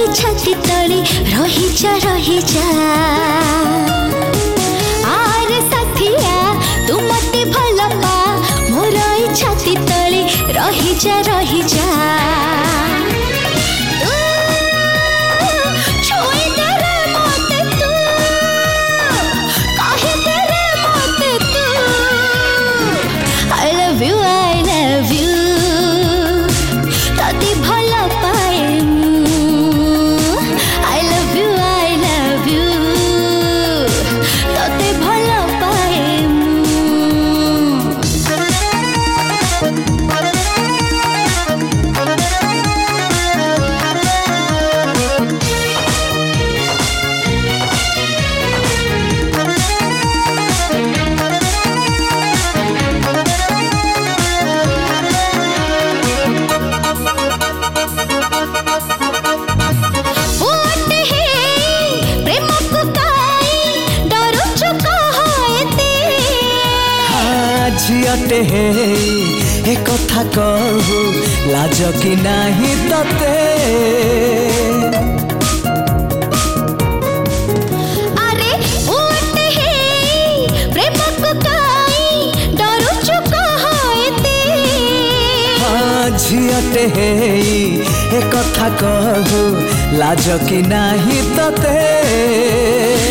छाती तले रही जा आरे साथिया तू मते भल पा मोर छाती तले रही जा झियटे हे ए कथा कहू लाज कि नाही तते अरे ओटे हे प्रेम को काई डरू चुका होते झियटे हे ए कथा कहू लाज कि नाही तते